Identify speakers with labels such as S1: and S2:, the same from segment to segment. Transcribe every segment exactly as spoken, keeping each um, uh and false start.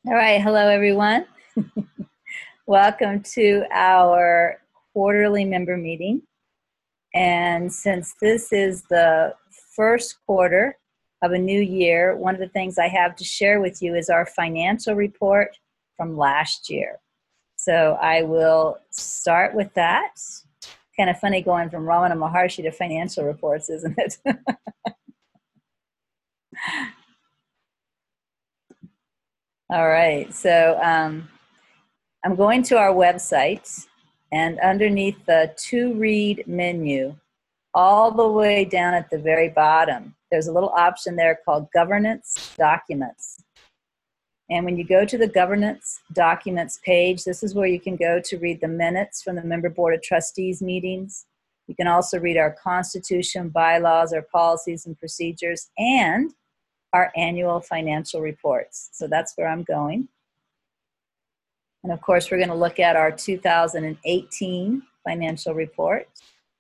S1: All right, hello everyone. Welcome to our quarterly member meeting. And since this is the first quarter of a new year, one of the things I have to share with you is our financial report from last year. So I will start with that. Kind of funny going from Ramana Maharshi to financial reports, isn't it? All right, so um, I'm going to our website, and underneath the to read menu, all the way down at the very bottom, there's a little option there called Governance Documents. And when you go to the Governance Documents page, this is where you can go to read the minutes from the Member Board of Trustees meetings. You can also read our Constitution, bylaws, our policies and procedures, and our annual financial reports. So that's where I'm going. And of course, we're going to look at our two thousand eighteen financial report.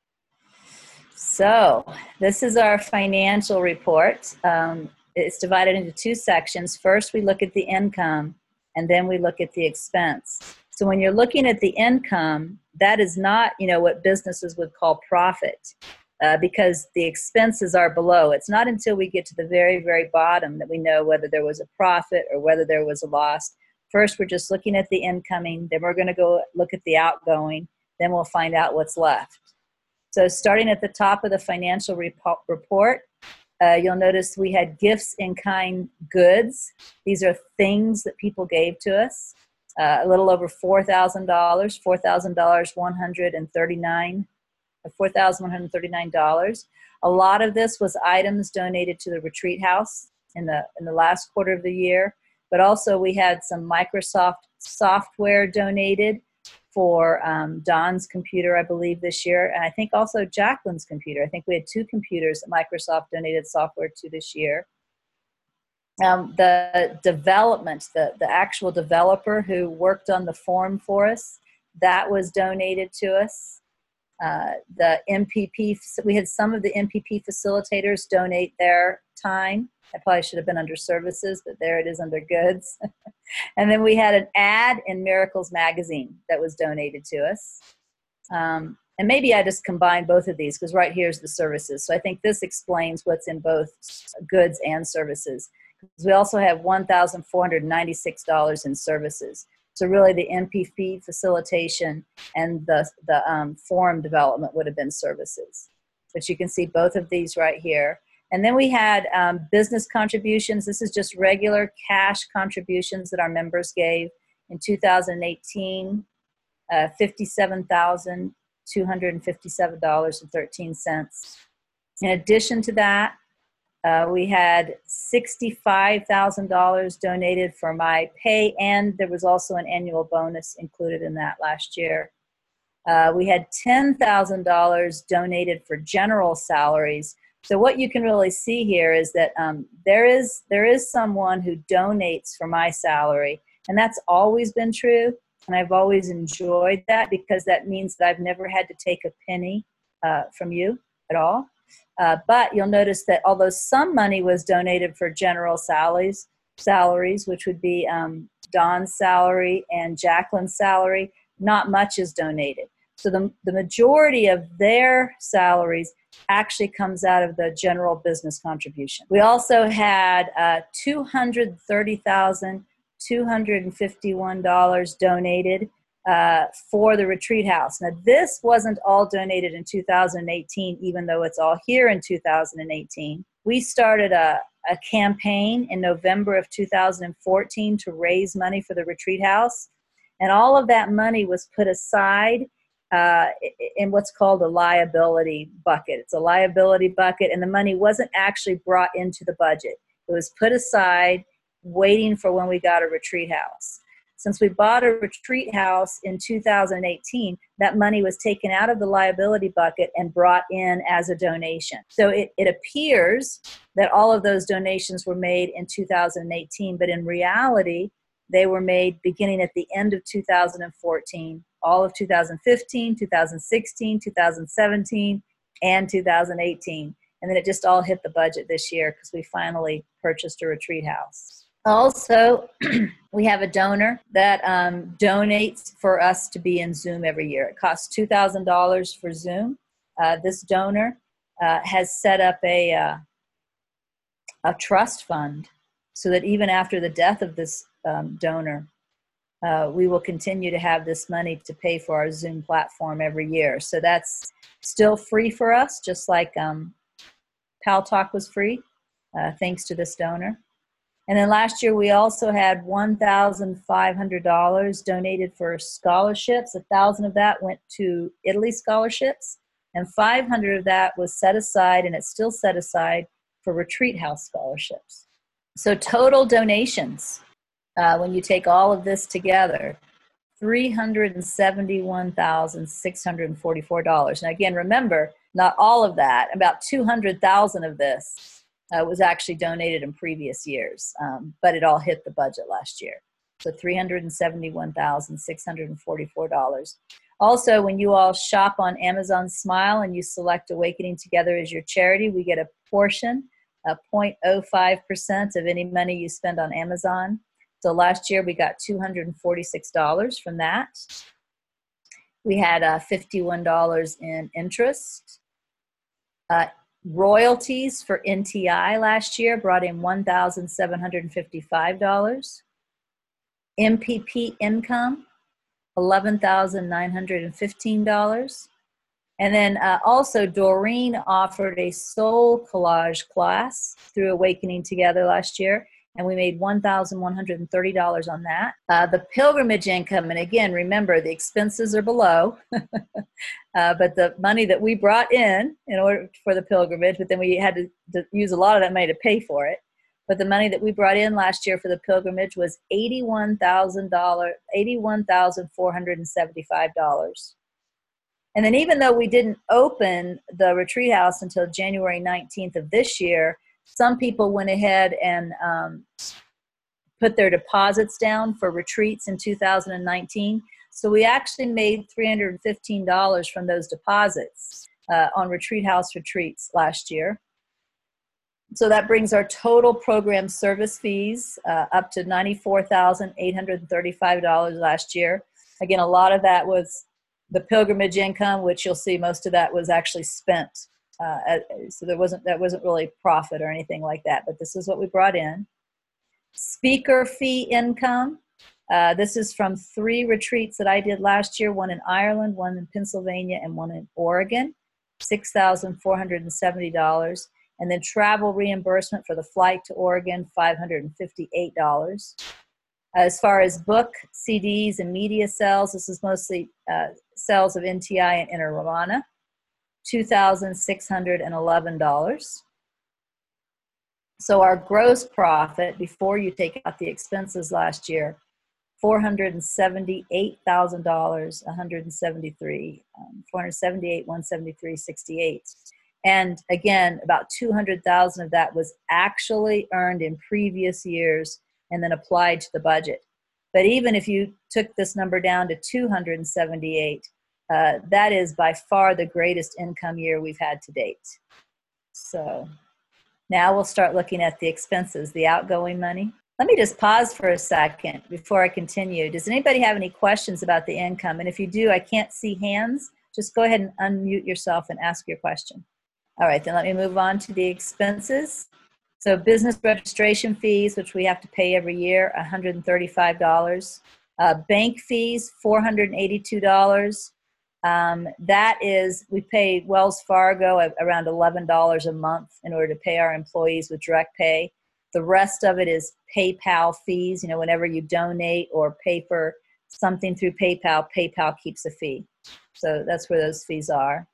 S1: So this is our financial report. Um, it's divided into two sections. First, we look at the income, and then we look at the expense. So when you're looking at the income, that is not, you know, what businesses would call profit. Uh, because the expenses are below. It's not until we get to the very, very bottom that we know whether there was a profit or whether there was a loss. First, we're just looking at the incoming, then we're going to go look at the outgoing, then we'll find out what's left. So starting at the top of the financial rep- report, uh, you'll notice we had gifts in kind goods. These are things that people gave to us. Uh, a little over four thousand dollars, four thousand one hundred thirty-nine dollars. four thousand one hundred thirty-nine dollars. A lot of this was items donated to the retreat house in the in the last quarter of the year, but also we had some Microsoft software donated for um, Don's computer, I believe, this year, and I think also Jacqueline's computer. I think we had two computers that Microsoft donated software to this year. Um, the development, the, the actual developer who worked on the form for us, that was donated to us. Uh, the M P P, we had some of the M P P facilitators donate their time. I probably should have been under services, but there it is under goods. And then we had an ad in Miracles Magazine that was donated to us. Um, and maybe I just combined both of these because right here is the services. So I think this explains what's in both goods and services. We also have one thousand four hundred ninety-six dollars in services. So really the M P P facilitation and the, the um, forum development would have been services. But you can see both of these right here. And then we had um, business contributions. This is just regular cash contributions that our members gave in two thousand eighteen, uh, fifty-seven thousand two hundred fifty-seven dollars and thirteen cents. In addition to that, Uh, we had sixty-five thousand dollars donated for my pay, and there was also an annual bonus included in that last year. Uh, we had ten thousand dollars donated for general salaries. So what you can really see here is that um, there is there is someone who donates for my salary, and that's always been true, and I've always enjoyed that because that means that I've never had to take a penny uh, from you at all. Uh, but you'll notice that although some money was donated for general salaries, salaries, which would be um, Don's salary and Jacqueline's salary, not much is donated. So the, the majority of their salaries actually comes out of the general business contribution. We also had uh, two hundred thirty thousand two hundred fifty-one dollars donated Uh, for the retreat house. Now, this wasn't all donated in two thousand eighteen, even though it's all here in two thousand eighteen. We started a, a campaign in November of two thousand fourteen to raise money for the retreat house, and all of that money was put aside uh, in what's called a liability bucket. It's a liability bucket, and the money wasn't actually brought into the budget. It was put aside waiting for when we got a retreat house. Since we bought a retreat house in two thousand eighteen, that money was taken out of the liability bucket and brought in as a donation. So it, it appears that all of those donations were made in two thousand eighteen, but in reality, they were made beginning at the end of two thousand fourteen, all of two thousand fifteen, two thousand sixteen, two thousand seventeen, and two thousand eighteen. And then it just all hit the budget this year because we finally purchased a retreat house. Also, we have a donor that um, donates for us to be in Zoom every year. It costs two thousand dollars for Zoom. Uh, this donor uh, has set up a, uh, a trust fund so that even after the death of this um, donor, uh, we will continue to have this money to pay for our Zoom platform every year. So that's still free for us, just like um, Paltalk was free, uh, thanks to this donor. And then last year, we also had one thousand five hundred dollars donated for scholarships. A thousand of that went to Italy scholarships, and five hundred of that was set aside, and it's still set aside for retreat house scholarships. So total donations, uh, when you take all of this together, three hundred seventy-one thousand six hundred forty-four dollars. Now again, remember, not all of that, about two hundred thousand of this Uh, was actually donated in previous years, um, but it all hit the budget last year. So three hundred seventy-one thousand six hundred forty-four dollars. Also, when you all shop on Amazon Smile and you select Awakening Together as your charity, we get a portion, a zero point zero five percent of any money you spend on Amazon. So last year we got two hundred forty-six dollars from that. We had uh, fifty-one dollars in interest. Uh, Royalties for N T I last year brought in one thousand seven hundred fifty-five dollars. M P P income, eleven thousand nine hundred fifteen dollars. And then uh, also Doreen offered a soul collage class through Awakening Together last year, and we made one thousand one hundred thirty dollars on that. Uh, the pilgrimage income, and again, remember the expenses are below, uh, but the money that we brought in in order for the pilgrimage, but then we had to, to use a lot of that money to pay for it. But the money that we brought in last year for the pilgrimage was eighty-one thousand dollars, eighty-one thousand four hundred seventy-five dollars. And then even though we didn't open the retreat house until January nineteenth of this year, some people went ahead and um, put their deposits down for retreats in two thousand nineteen. So we actually made three hundred fifteen dollars from those deposits uh, on retreat house retreats last year. So that brings our total program service fees uh, up to ninety-four thousand eight hundred thirty-five dollars last year. Again, a lot of that was the pilgrimage income, which you'll see most of that was actually spent. Uh, so there wasn't, that wasn't really profit or anything like that, but this is what we brought in. Speaker fee income. Uh, this is from three retreats that I did last year, one in Ireland, one in Pennsylvania, and one in Oregon, six thousand four hundred seventy dollars. And then travel reimbursement for the flight to Oregon, five hundred fifty-eight dollars. As far as book, C Ds, and media sales, this is mostly uh, sales of N T I and Inner Ramana, two thousand six hundred eleven dollars. So our gross profit before you take out the expenses last year, four hundred seventy-eight thousand dollars, one hundred seventy-three, um, four hundred seventy-eight thousand one hundred seventy-three dollars and sixty-eight cents. And again, about two hundred thousand dollars of that was actually earned in previous years and then applied to the budget. But even if you took this number down to two hundred seventy-eight, uh, that is by far the greatest income year we've had to date. So now we'll start looking at the expenses, the outgoing money. Let me just pause for a second before I continue. Does anybody have any questions about the income? And if you do, I can't see hands. Just go ahead and unmute yourself and ask your question. All right, then let me move on to the expenses. So business registration fees, which we have to pay every year, one hundred thirty-five dollars. Uh, bank fees, four hundred eighty-two dollars. Um, that is, we pay Wells Fargo at around eleven dollars a month in order to pay our employees with direct pay. The rest of it is PayPal fees. You know, whenever you donate or pay for something through PayPal, PayPal keeps a fee. So that's where those fees are.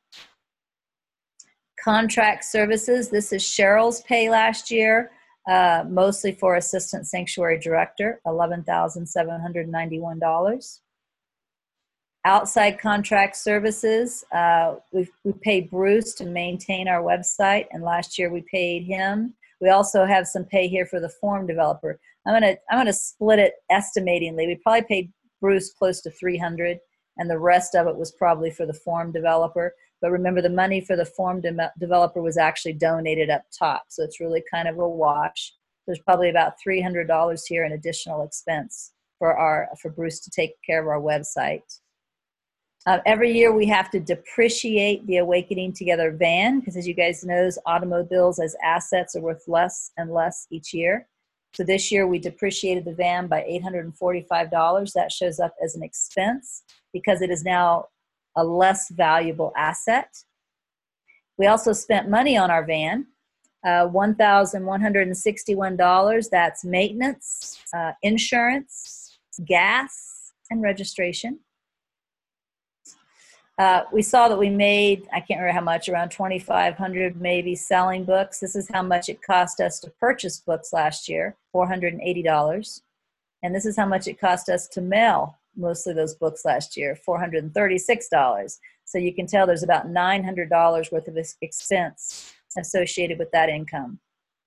S1: Contract services, this is Cheryl's pay last year, uh, mostly for Assistant Sanctuary Director, eleven thousand seven hundred ninety-one dollars. Outside contract services, uh, we we pay Bruce to maintain our website, and last year we paid him. We also have some pay here for the form developer. I'm gonna I'm gonna split it estimatingly. We probably paid Bruce close to three hundred, and the rest of it was probably for the form developer. But remember, the money for the form de developer was actually donated up top, so it's really kind of a wash. There's probably about three hundred dollars here in additional expense for our for Bruce to take care of our website. Uh, every year we have to depreciate the Awakening Together van because, as you guys know, automobiles as assets are worth less and less each year. So this year we depreciated the van by eight hundred forty-five dollars. That shows up as an expense because it is now a less valuable asset. We also spent money on our van, uh, one thousand one hundred sixty-one dollars. That's maintenance, uh, insurance, gas, and registration. Uh, we saw that we made, I can't remember how much, around twenty-five hundred dollars maybe selling books. This is how much it cost us to purchase books last year, four hundred eighty dollars. And this is how much it cost us to mail most of those books last year, four hundred thirty-six dollars. So you can tell there's about nine hundred dollars worth of expense associated with that income.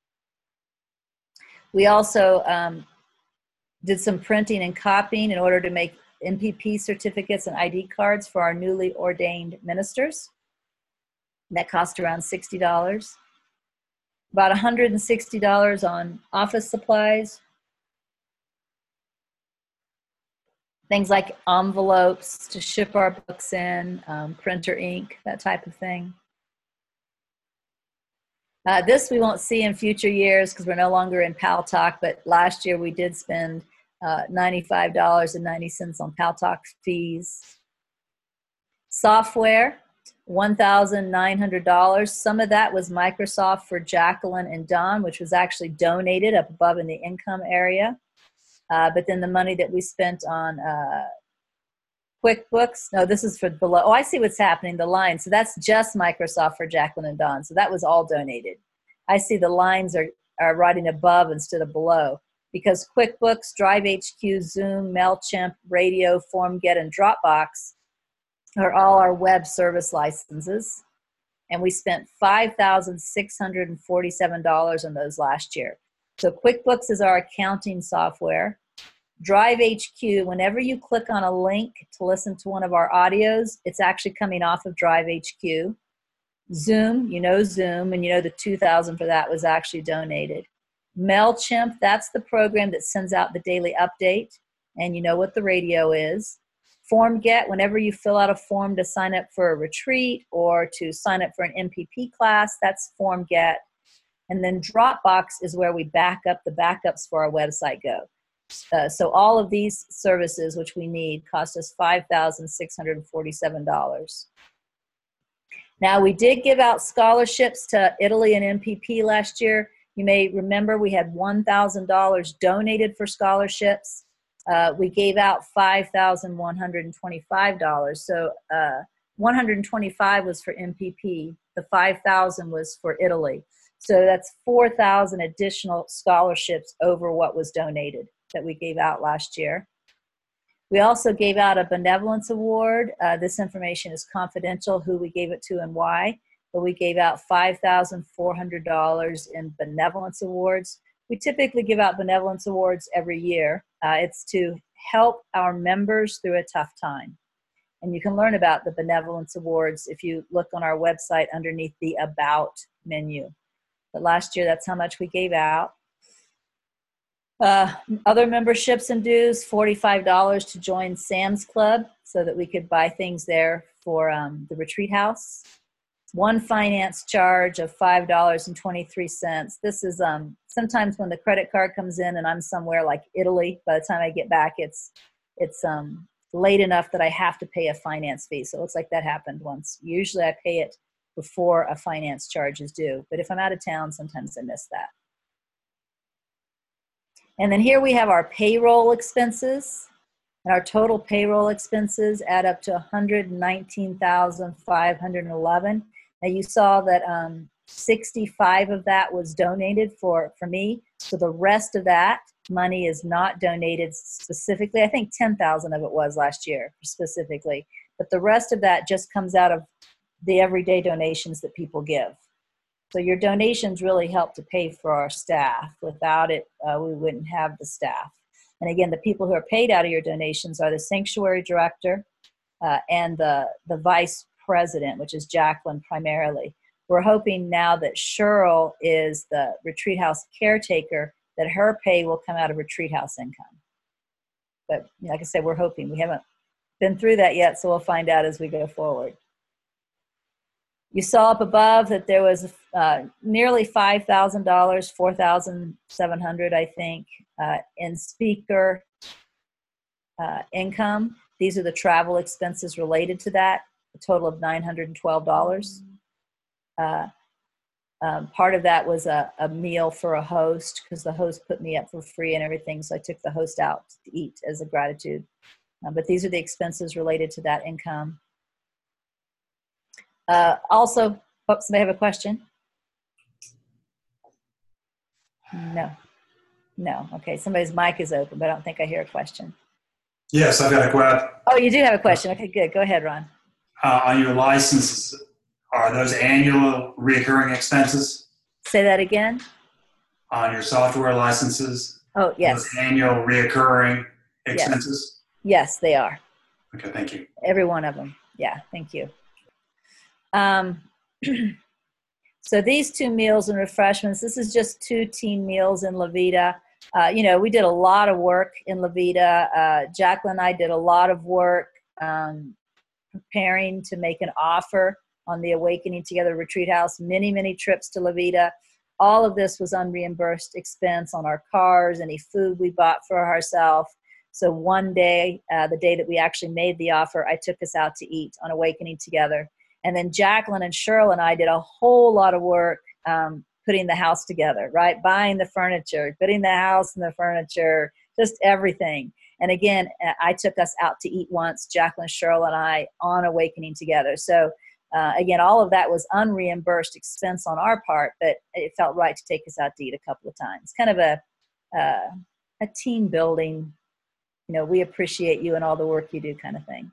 S1: We also um, did some printing and copying in order to make N P P certificates and I D cards for our newly ordained ministers. That cost around sixty dollars. About one hundred sixty dollars on office supplies. Things like envelopes to ship our books in, um, printer ink, that type of thing. Uh, this we won't see in future years because we're no longer in Paltalk, but last year we did spend uh, ninety-five dollars and ninety cents on Paltalk fees. Software, one thousand nine hundred dollars. Some of that was Microsoft for Jacqueline and Don, which was actually donated up above in the income area. Uh, but then the money that we spent on uh, QuickBooks, no, this is for below. Oh, I see what's happening, the line. So that's just Microsoft for Jacqueline and Don. So that was all donated. I see the lines are, are writing above instead of below because QuickBooks, Drive H Q, Zoom, MailChimp, Radio, FormGet, and Dropbox are all our web service licenses. And we spent five thousand six hundred forty-seven dollars on those last year. So QuickBooks is our accounting software. Drive H Q, whenever you click on a link to listen to one of our audios, it's actually coming off of Drive H Q. Zoom, you know Zoom, and you know the two thousand dollars for that was actually donated. MailChimp, that's the program that sends out the daily update, and you know what the radio is. FormGet, whenever you fill out a form to sign up for a retreat or to sign up for an M P P class, that's FormGet. And then Dropbox is where we back up the backups for our website go. Uh, so all of these services, which we need, cost us five thousand six hundred forty-seven dollars. Now, we did give out scholarships to Italy and M P P last year. You may remember we had one thousand dollars donated for scholarships. Uh, we gave out five thousand one hundred twenty-five dollars. So uh, one hundred twenty-five dollars was for M P P. The five thousand dollars was for Italy. So that's four thousand additional scholarships over what was donated that we gave out last year. We also gave out a benevolence award. Uh, this information is confidential, who we gave it to and why, but we gave out five thousand four hundred dollars in benevolence awards. We typically give out benevolence awards every year. Uh, it's to help our members through a tough time. And you can learn about the benevolence awards if you look on our website underneath the About menu. But last year, that's how much we gave out. Uh, other memberships and dues, forty-five dollars to join Sam's Club so that we could buy things there for um, the retreat house. One finance charge of five dollars and twenty-three cents. This is um, sometimes when the credit card comes in and I'm somewhere like Italy, by the time I get back, it's, it's um, late enough that I have to pay a finance fee. So it looks like that happened once. Usually I pay it before a finance charge is due. But if I'm out of town, sometimes I miss that. And then here we have our payroll expenses. And our total payroll expenses add up to one hundred nineteen thousand five hundred eleven dollars. Now you saw that um, sixty-five of that was donated for, for me. So the rest of that money is not donated specifically. I think ten thousand of it was last year specifically. But the rest of that just comes out of the everyday donations that people give. So your donations really help to pay for our staff. Without it, uh, we wouldn't have the staff. And again, the people who are paid out of your donations are the sanctuary director uh, and the, the vice president, which is Jacqueline primarily. We're hoping now that Cheryl is the retreat house caretaker, that her pay will come out of retreat house income. But like I said, we're hoping. We haven't been through that yet, so we'll find out as we go forward. You saw up above that there was uh, nearly five thousand dollars, four thousand seven hundred dollars, I think, uh, in speaker uh, income. These are the travel expenses related to that, a total of nine hundred twelve dollars. Uh, um, part of that was a, a meal for a host, because the host put me up for free and everything, so I took the host out to eat as a gratitude. Uh, but these are the expenses related to that income. Uh, also, oh, somebody have a question? No. No. Okay, somebody's mic is open, but I don't think I hear a question.
S2: Yes, I've got a question.
S1: Oh, you do have a question. Okay, good. Go ahead, Ron.
S2: Uh, on your licenses, are those annual recurring expenses?
S1: Say that again.
S2: On your software licenses?
S1: Oh, yes.
S2: Those annual recurring expenses?
S1: Yes, yes, they are.
S2: Okay, thank you.
S1: Every one of them. Yeah, thank you. Um, so these two meals and refreshments, this is just two team meals in La Vida. Uh, you know, we did a lot of work in La Vida. Uh, Jacqueline and I did a lot of work um, preparing to make an offer on the Awakening Together Retreat House, many, many trips to La Vida. All of this was unreimbursed expense on our cars, any food we bought for ourselves. So one day, uh, the day that we actually made the offer, I took us out to eat on Awakening Together. And then Jacqueline and Cheryl and I did a whole lot of work um, putting the house together, right? Buying the furniture, putting the house and the furniture, just everything. And again, I took us out to eat once, Jacqueline, Cheryl, and I, on Awakening Together. So uh, again, all of that was unreimbursed expense on our part, but it felt right to take us out to eat a couple of times. Kind of a, uh, a team building, you know, we appreciate you and all the work you do kind of thing.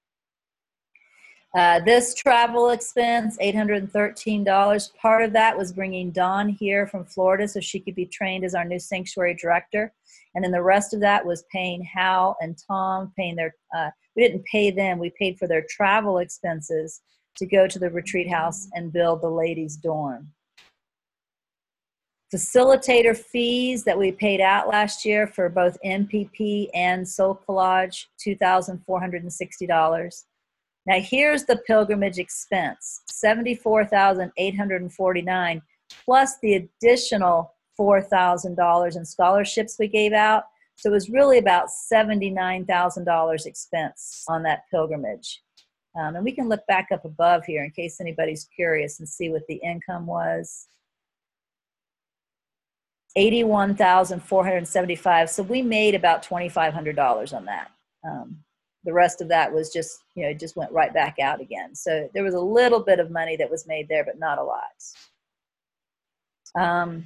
S1: Uh, this travel expense, eight hundred thirteen dollars. Part of that was bringing Dawn here from Florida so she could be trained as our new sanctuary director. And then the rest of that was paying Hal and Tom, paying their, uh, we didn't pay them, we paid for their travel expenses to go to the retreat house and build the ladies' dorm. Facilitator fees that we paid out last year for both M P P and Soul Collage, two thousand four hundred sixty dollars. Now here's the pilgrimage expense, seventy-four thousand eight hundred forty-nine dollars, plus the additional four thousand dollars in scholarships we gave out. So it was really about seventy-nine thousand dollars expense on that pilgrimage. Um, and we can look back up above here in case anybody's curious and see what the income was. eighty-one thousand four hundred seventy-five dollars. So we made about twenty-five hundred dollars on that. Um, the rest of that was just, you know, it just went right back out again. So there was a little bit of money that was made there, but not a lot. Um,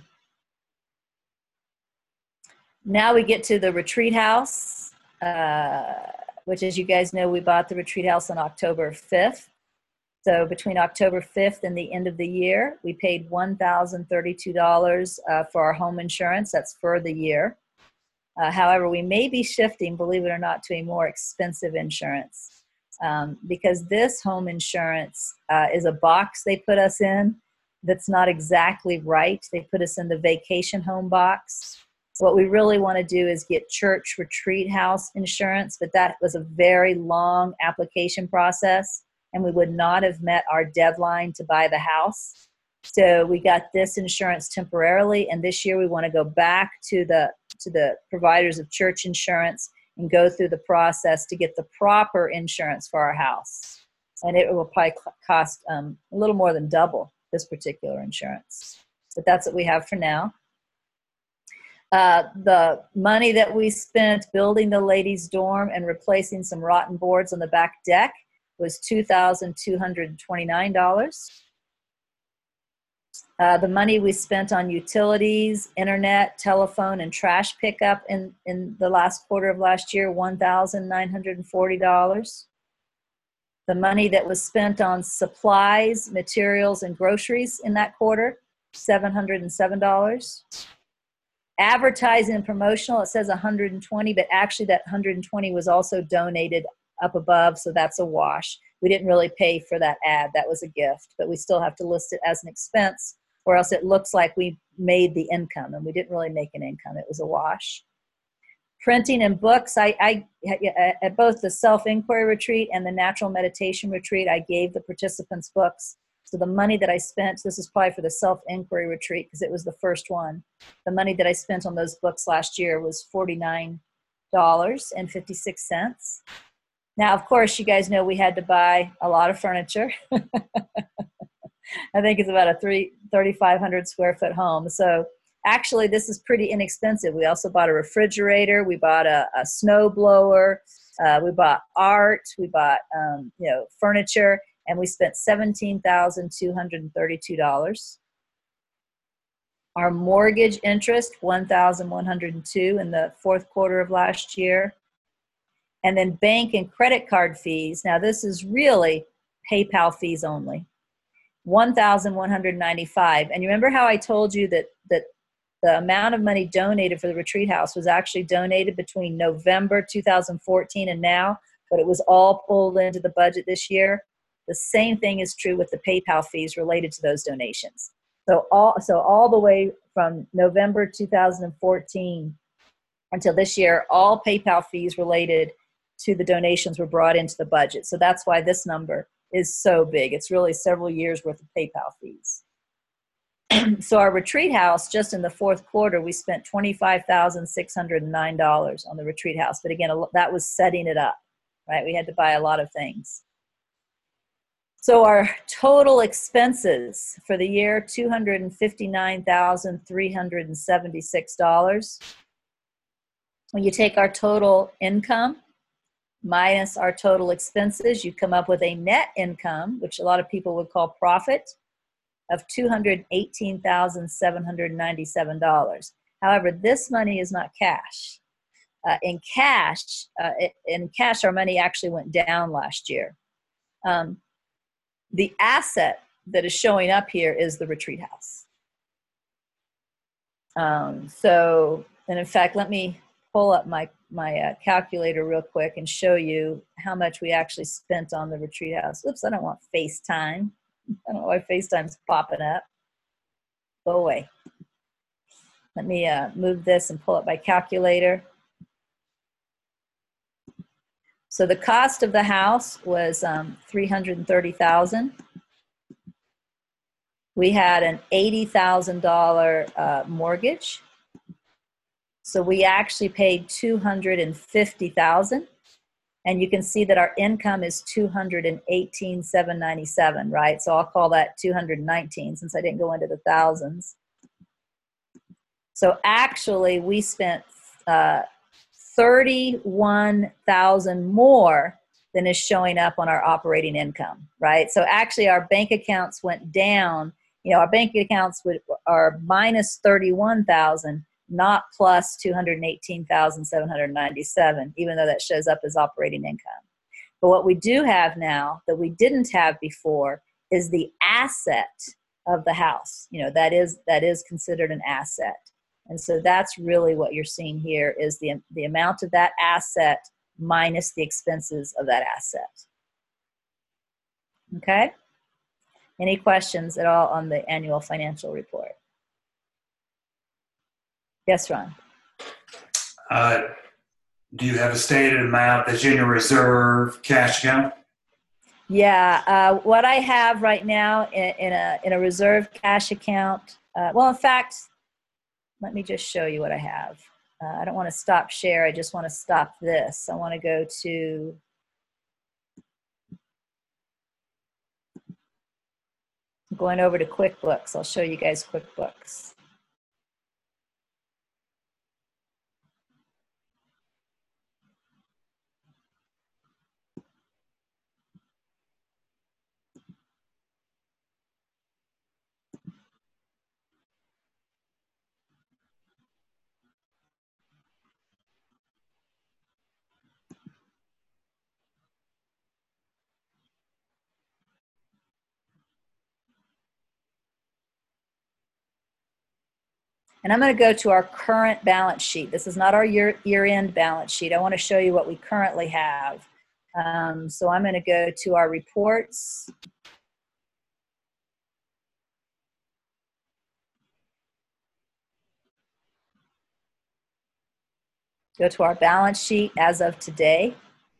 S1: now we get to the retreat house, uh, which, as you guys know, we bought the retreat house on October fifth. So between October fifth and the end of the year, we paid one thousand thirty-two dollars uh, for our home insurance. That's for the year. Uh, however, we may be shifting, believe it or not, to a more expensive insurance um, because this home insurance uh, is a box they put us in that's not exactly right. They put us in the vacation home box. What we really want to do is get church retreat house insurance, but that was a very long application process, and we would not have met our deadline to buy the house. So we got this insurance temporarily, and this year we want to go back to the to the providers of church insurance and go through the process to get the proper insurance for our house. And it will probably cost um, a little more than double this particular insurance. But that's what we have for now. Uh, the money that we spent building the ladies' dorm and replacing some rotten boards on the back deck was two thousand two hundred twenty-nine dollars. Uh, the money we spent on utilities, internet, telephone, and trash pickup in, in the last quarter of last year, one thousand nine hundred forty dollars. The money that was spent on supplies, materials, and groceries in that quarter, seven hundred seven dollars. Advertising and promotional, it says one hundred twenty, but actually that one hundred twenty was also donated up above, so that's a wash. We didn't really pay for that ad. That was a gift, but we still have to list it as an expense or else it looks like we made the income, and we didn't really make an income. It was a wash. Printing and books, I, I at both the self-inquiry retreat and the natural meditation retreat, I gave the participants books. So the money that I spent, this is probably for the self-inquiry retreat because it was the first one. The money that I spent on those books last year was forty-nine dollars and fifty-six cents. Now, of course, you guys know we had to buy a lot of furniture. I think it's about a three, thirty-five hundred square foot home. So actually, this is pretty inexpensive. We also bought a refrigerator. We bought a, a snow blower. Uh, we bought art. We bought um, you know, furniture. And we spent seventeen thousand two hundred thirty-two dollars. Our mortgage interest, one thousand one hundred two dollars in the fourth quarter of last year. And then bank and credit card fees. Now, this is really PayPal fees only, one thousand one hundred ninety-five dollars. And you remember how I told you that, that the amount of money donated for the retreat house was actually donated between November two thousand fourteen and now, but it was all pulled into the budget this year? The same thing is true with the PayPal fees related to those donations. So all, so all the way from November two thousand fourteen until this year, all PayPal fees related to the donations were brought into the budget. So that's why this number is so big. It's really several years worth of PayPal fees. So our retreat house, just in the fourth quarter, we spent twenty-five thousand six hundred nine dollars on the retreat house. But again, that was setting it up, right? We had to buy a lot of things. So our total expenses for the year, two hundred fifty-nine thousand three hundred seventy-six dollars. When you take our total income minus our total expenses, you come up with a net income, which a lot of people would call profit, of two hundred eighteen thousand seven hundred ninety-seven dollars. However, this money is not cash. Uh, in cash, uh, in cash, our money actually went down last year. Um, The asset that is showing up here is the retreat house. Um, so, and in fact, let me pull up my, my uh, calculator real quick and show you how much we actually spent on the retreat house. Oops, I don't want FaceTime. I don't know why FaceTime's popping up. Go away. Let me uh, move this and pull up my calculator. So the cost of the house was um, three hundred thirty thousand dollars. We had an eighty thousand dollars uh, mortgage. So we actually paid two hundred fifty thousand dollars. And you can see that our income is two hundred eighteen thousand seven hundred ninety-seven, right? So I'll call that two hundred nineteen since I didn't go into the thousands. So actually we spent uh, thirty-one thousand more than is showing up on our operating income, right? So actually our bank accounts went down. You know, our bank accounts would, are minus thirty-one thousand, not plus two hundred eighteen thousand seven hundred ninety-seven, even though that shows up as operating income. But what we do have now that we didn't have before is the asset of the house. You know, that is, that is considered an asset. And so that's really what you're seeing here is the, the amount of that asset minus the expenses of that asset. Okay? Any questions at all on the annual financial report? Yes, Ron?
S2: Uh, do you have a stated amount that's in your reserve cash account?
S1: Yeah, uh, what I have right now in, in, a, in a reserve cash account, uh, well, in fact, let me just show you what I have. Uh, I don't want to stop share. I just want to stop this. I want to go to going over to QuickBooks. I'll show you guys QuickBooks. And I'm going to go to our current balance sheet. This is not our year, year-end balance sheet. I want to show you what we currently have. Um, so I'm going to go to our reports. Go to our balance sheet as of today.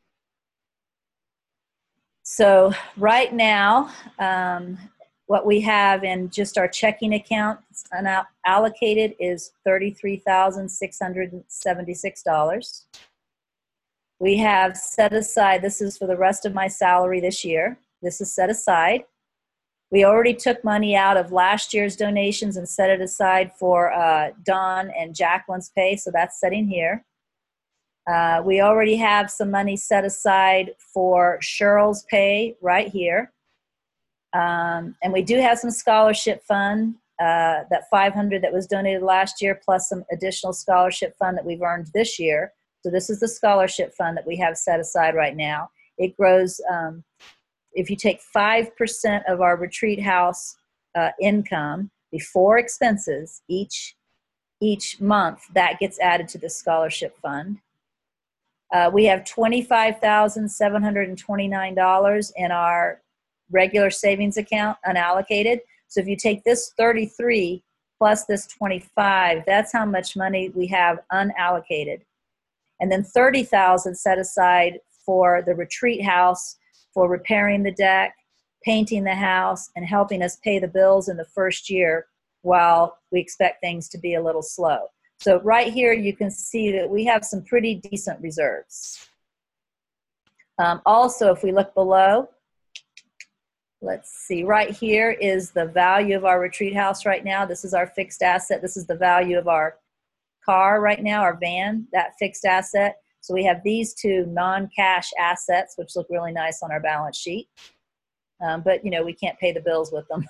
S1: So right now, um, what we have in just our checking account allocated is thirty-three thousand six hundred seventy-six dollars. We have set aside, this is for the rest of my salary this year. This is set aside. We already took money out of last year's donations and set it aside for uh, Dawn and Jacqueline's pay, so that's sitting here. Uh, we already have some money set aside for Cheryl's pay right here. Um, and we do have some scholarship fund, uh, that five hundred that was donated last year, plus some additional scholarship fund that we've earned this year. So this is the scholarship fund that we have set aside right now. It grows, um, if you take five percent of our retreat house uh, income before expenses each, each month, that gets added to the scholarship fund. Uh, we have twenty-five thousand seven hundred twenty-nine dollars in our regular savings account, unallocated. So if you take this thirty-three plus this twenty-five, that's how much money we have unallocated. And then thirty thousand set aside for the retreat house, for repairing the deck, painting the house, and helping us pay the bills in the first year while we expect things to be a little slow. So right here, you can see that we have some pretty decent reserves. Um, also, if we look below, let's see, right here is the value of our retreat house right now. This is our fixed asset. This is the value of our car right now, our van, that fixed asset. So we have these two non-cash assets, which look really nice on our balance sheet. Um, but, you know, we can't pay the bills with them.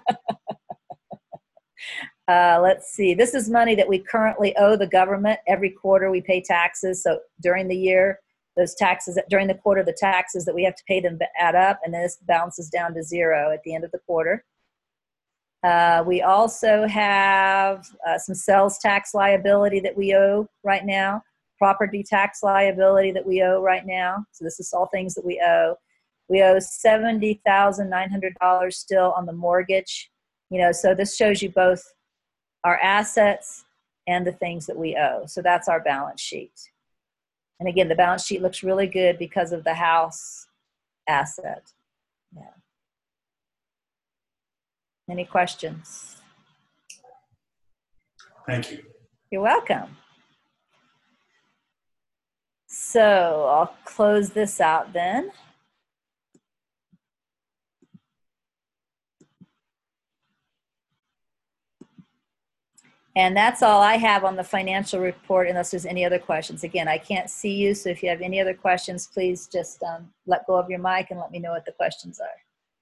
S1: Uh, let's see, this is money that we currently owe the government. Every quarter we pay taxes. So during the year, those taxes, during the quarter, the taxes that we have to pay them add up, and then this bounces down to zero at the end of the quarter. Uh, we also have uh, some sales tax liability that we owe right now, property tax liability that we owe right now. So this is all things that we owe. We owe seventy thousand nine hundred dollars still on the mortgage. You know, so this shows you both our assets and the things that we owe. So that's our balance sheet. And again, the balance sheet looks really good because of the house asset. Yeah. Any questions?
S2: Thank you.
S1: You're welcome. So I'll close this out then. And that's all I have on the financial report, unless there's any other questions. Again, I can't see you, so if you have any other questions, please just um, let go of your mic and let me know what the questions are.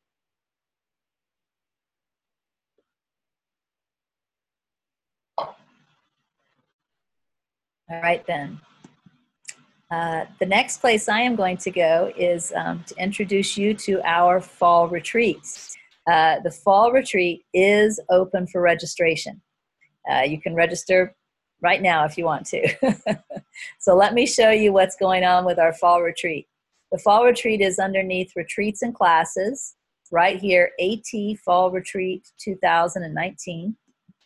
S1: All right, then. Uh, the next place I am going to go is um, to introduce you to our fall retreats. Uh, the fall retreat is open for registration. Uh, you can register right now if you want to. So let me show you what's going on with our fall retreat. The fall retreat is underneath retreats and classes, right here, AT Fall Retreat two thousand nineteen.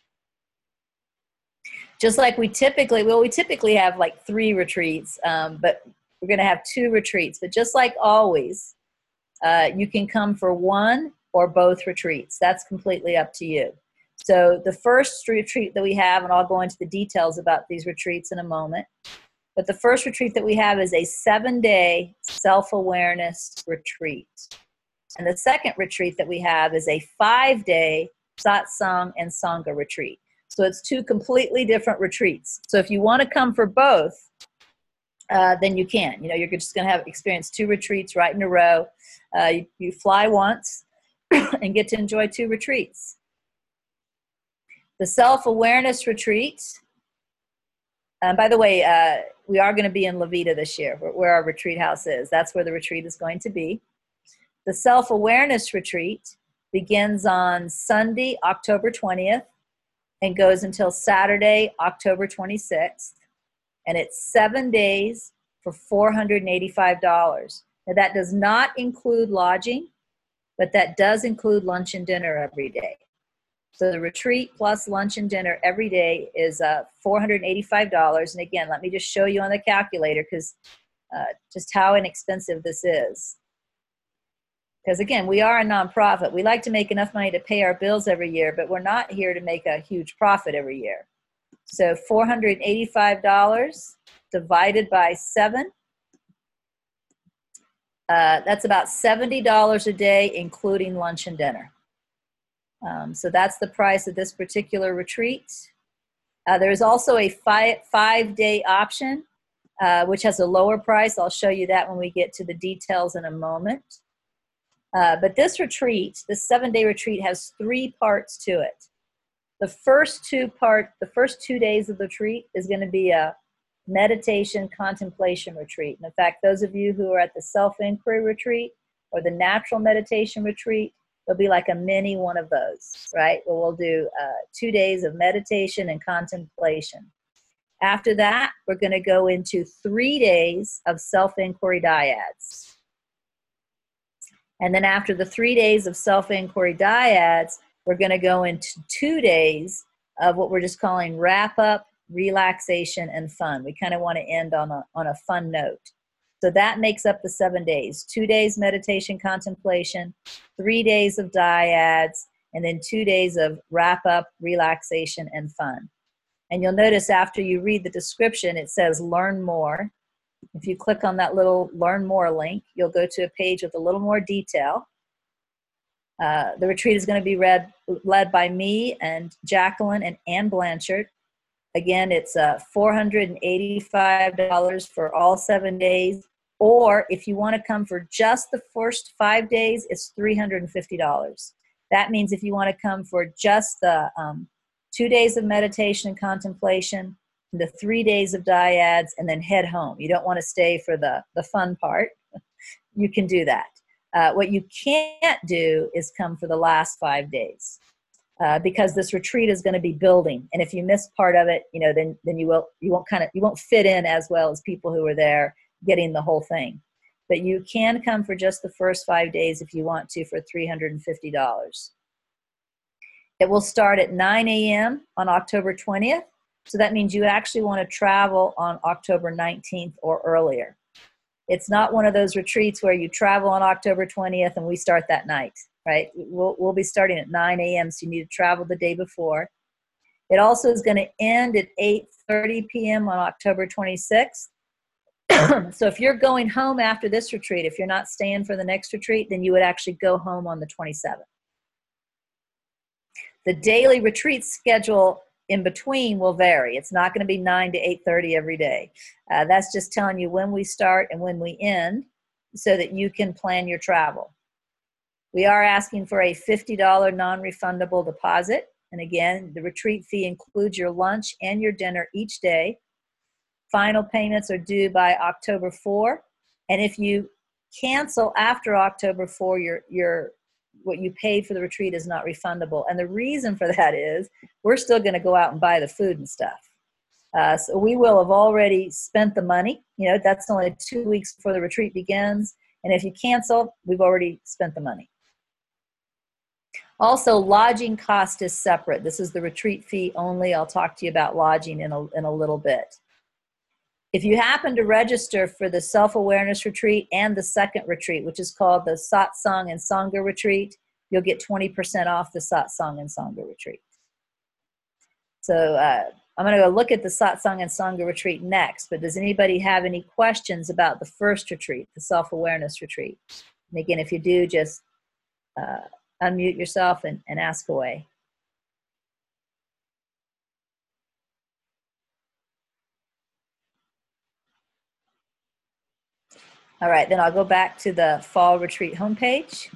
S1: Just like we typically, well, we typically have like three retreats, um, but we're going to have two retreats. But just like always, uh, you can come for one or both retreats. That's completely up to you. So the first retreat that we have, and I'll go into the details about these retreats in a moment, but the first retreat that we have is a seven-day self-awareness retreat. And the second retreat that we have is a five-day satsang and sangha retreat. So it's two completely different retreats. So if you want to come for both, uh, then you can. You know, you're just going to have experience two retreats right in a row. Uh, you, you fly once and get to enjoy two retreats. The self-awareness retreat, um, by the way, uh, we are going to be in Levita this year, where, where our retreat house is. That's where the retreat is going to be. The self-awareness retreat begins on Sunday, October twentieth, and goes until Saturday, October twenty-sixth. And it's seven days for four hundred eighty-five dollars. Now, that does not include lodging, but that does include lunch and dinner every day. So the retreat plus lunch and dinner every day is uh, four hundred eighty-five dollars. And again, let me just show you on the calculator because uh, just how inexpensive this is. Because again, we are a nonprofit. We like to make enough money to pay our bills every year, but we're not here to make a huge profit every year. So four hundred eighty-five dollars divided by seven, uh, that's about seventy dollars a day, including lunch and dinner. Um, so that's the price of this particular retreat. Uh, there's also a five, five-day option, uh, which has a lower price. I'll show you that when we get to the details in a moment. Uh, but this retreat, this seven-day retreat, has three parts to it. The first two part, the first two days of the retreat is going to be a meditation contemplation retreat. And in fact, those of you who are at the self-inquiry retreat or the natural meditation retreat, it'll be like a mini one of those, right? Where we'll do uh, two days of meditation and contemplation. After that, we're going to go into three days of self-inquiry dyads. And then after the three days of self-inquiry dyads, we're going to go into two days of what we're just calling wrap-up, relaxation, and fun. We kind of want to end on a, on a fun note. So that makes up the seven days. Two days meditation contemplation, three days of dyads, and then two days of wrap-up, relaxation, and fun. And you'll notice after you read the description, it says learn more. If you click on that little learn more link, you'll go to a page with a little more detail. Uh, the retreat is going to be read, led by me and Jacqueline and Ann Blanchard. Again, it's uh, four hundred eighty-five dollars for all seven days. Or if you want to come for just the first five days, it's three hundred fifty dollars. That means if you want to come for just the um, two days of meditation and contemplation, the three days of dyads, and then head home. You don't want to stay for the, the fun part. You can do that. Uh, what you can't do is come for the last five days uh, because this retreat is going to be building. And if you miss part of it, you know, then then you will you won't kind of you won't fit in as well as people who are there getting the whole thing. But you can come for just the first five days if you want to for three hundred fifty dollars. It will start at nine A M on October twentieth. So that means you actually want to travel on October nineteenth or earlier. It's not one of those retreats where you travel on October twentieth and we start that night, right? We'll, we'll be starting at nine A M, so you need to travel the day before. It also is going to end at eight thirty P M on October twenty-sixth. So if you're going home after this retreat, if you're not staying for the next retreat, then you would actually go home on the twenty-seventh. The daily retreat schedule in between will vary. It's not going to be nine to eight thirty every day. Uh, that's just telling you when we start and when we end so that you can plan your travel. We are asking for a fifty dollars non-refundable deposit. And again, the retreat fee includes your lunch and your dinner each day. Final payments are due by October fourth. And if you cancel after October fourth, your, your what you paid for the retreat is not refundable. And the reason for that is we're still going to go out and buy the food and stuff. Uh, so we will have already spent the money. You know, that's only two weeks before the retreat begins. And if you cancel, we've already spent the money. Also, lodging cost is separate. This is the retreat fee only. I'll talk to you about lodging in a, in a little bit. If you happen to register for the self-awareness retreat and the second retreat, which is called the Satsang and Sangha retreat, you'll get twenty percent off the Satsang and Sangha retreat. So uh, I'm going to go look at the Satsang and Sangha retreat next, but does anybody have any questions about the first retreat, the self-awareness retreat? And again, if you do, just uh, unmute yourself and, and ask away. All right, then I'll go back to the fall retreat homepage.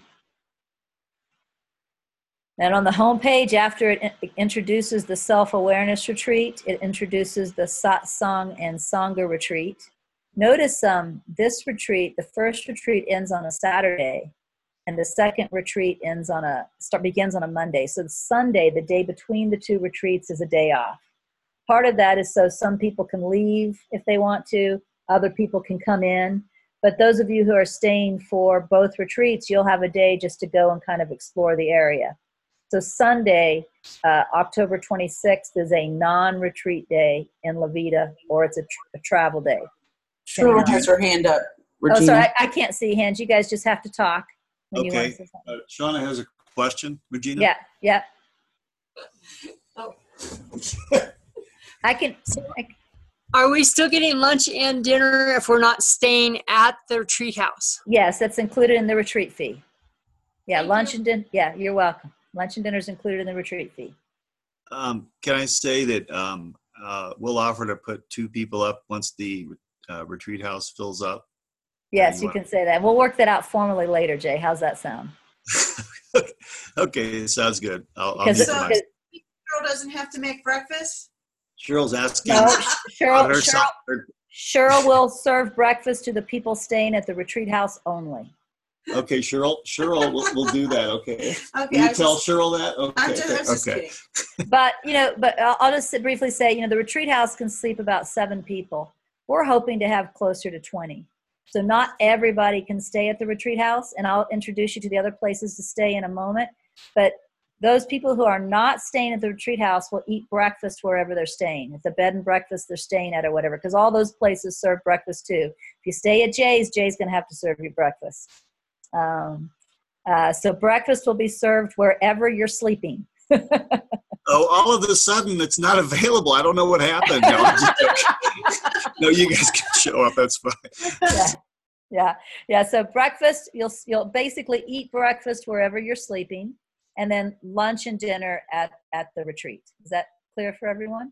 S1: And on the homepage, after it introduces the self-awareness retreat, it introduces the Satsang and Sangha retreat. Notice um, this retreat, the first retreat ends on a Saturday, and the second retreat ends on a start begins on a Monday. So the Sunday, the day between the two retreats, is a day off. Part of that is so some people can leave if they want to, other people can come in. But those of you who are staying for both retreats, you'll have a day just to go and kind of explore the area. So Sunday, uh, October twenty-sixth is a non-retreat day in La Vita, or it's a, tr- a travel day.
S3: Cheryl has her hand up, Regina.
S1: Oh, sorry, I, I can't see hands. You guys just have to talk when you want to
S4: Okay.
S1: say something.
S4: Uh, Shauna has a question, Regina?
S1: Yeah, yeah.
S3: Oh.
S1: I can, I,
S5: Are we still getting lunch and dinner if we're not staying at the retreat house?
S1: yes, that's included in the retreat fee. Yeah,
S5: Thank
S1: lunch
S5: you.
S1: and dinner. Yeah, you're welcome. Lunch and dinner is included in the retreat fee.
S4: Um, can I say that um, uh, we'll offer to put two people up once the uh, retreat house fills up?
S1: Yes,
S4: you
S1: you
S4: want-
S1: can say that. We'll work that out formally later, Jay. How's that sound?
S4: Okay, sounds good. I'll, I'll
S1: Because
S4: need
S1: it-
S4: to my,
S1: because-
S3: Cheryl doesn't have to make breakfast?
S4: Cheryl's asking.
S1: no,
S4: on
S1: Cheryl,
S4: her
S1: Cheryl,
S4: side- her-
S1: Cheryl will serve breakfast to the people staying at the retreat house only.
S4: Okay, Cheryl, Cheryl will will do that, okay?
S3: Okay,
S4: Will
S3: I
S4: you
S3: was
S4: tell
S3: just,
S4: Cheryl that? Okay.
S3: I'm just, I was just
S4: okay.
S3: kidding.
S1: But, you know, but I'll I'll just briefly say, you know, the retreat house can sleep about seven people. We're hoping to have closer to twenty. So not everybody can stay at the retreat house, and I'll introduce you to the other places to stay in a moment. But those people who are not staying at the retreat house will eat breakfast wherever they're staying. At the bed and breakfast they're staying at or whatever, because all those places serve breakfast too. If you stay at Jay's, Jay's going to have to serve you breakfast. Um, uh, so breakfast will be served wherever you're sleeping.
S4: Oh, all of a sudden it's not available. I don't know what happened. No, I'm just joking. No, you guys can show up. That's fine.
S1: yeah, yeah, yeah. So breakfast, you'll you'll basically eat breakfast wherever you're sleeping, and then lunch and dinner at at the retreat. Is that clear for everyone?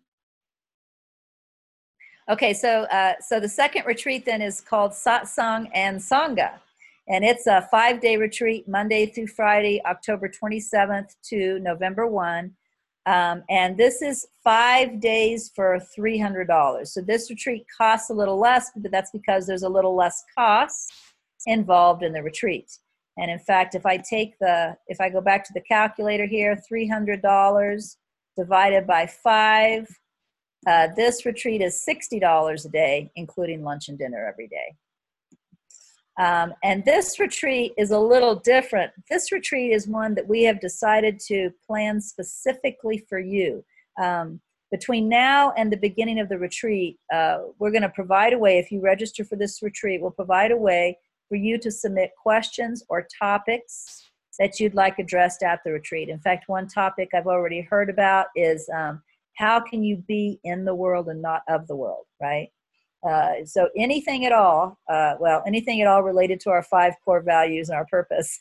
S1: Okay, so uh, so the second retreat then is called Satsang and Sangha, and it's a five-day retreat, Monday through Friday, October twenty-seventh to November first. Um, and this is five days for three hundred dollars. So this retreat costs a little less, but that's because there's a little less costs involved in the retreat. And in fact, if I take the, if I go back to the calculator here, three hundred dollars divided by five, uh, this retreat is sixty dollars a day, including lunch and dinner every day. Um, and this retreat is a little different. This retreat is one that we have decided to plan specifically for you. Um, between now and the beginning of the retreat, uh, we're going to provide a way, if you register for this retreat, we'll provide a way for you to submit questions or topics that you'd like addressed at the retreat. In fact, one topic I've already heard about is um, how can you be in the world and not of the world, right? Uh, so anything at all, uh, well, anything at all related to our five core values and our purpose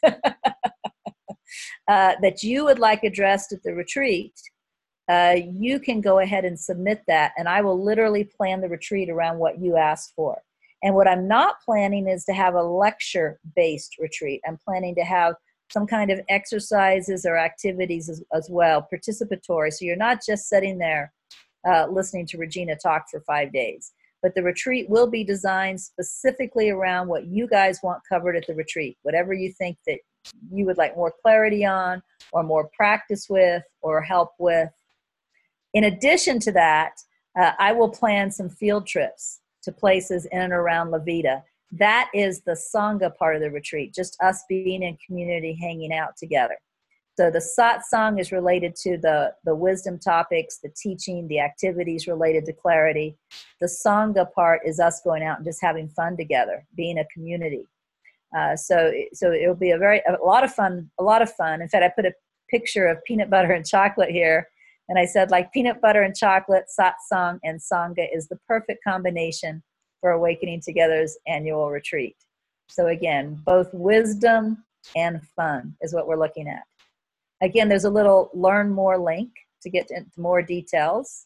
S1: uh, that you would like addressed at the retreat, uh, you can go ahead and submit that, and I will literally plan the retreat around what you asked for. And what I'm not planning is to have a lecture-based retreat. I'm planning to have some kind of exercises or activities as, as well, participatory. So you're not just sitting there uh, listening to Regina talk for five days. But the retreat will be designed specifically around what you guys want covered at the retreat, whatever you think that you would like more clarity on or more practice with or help with. In addition to that, uh, I will plan some field trips to places in and around La Vita. That is the Sangha part of the retreat, just us being in community, hanging out together. So the satsang is related to the, the wisdom topics, the teaching, the activities related to clarity. The sangha part is us going out and just having fun together, being a community. Uh, so so it'll be a very a lot of fun, a lot of fun. In fact, I put a picture of peanut butter and chocolate here, and I said like peanut butter and chocolate, satsang and sangha is the perfect combination for Awakening Together's annual retreat. So again, both wisdom and fun is what we're looking at. Again, there's a little learn more link to get into more details.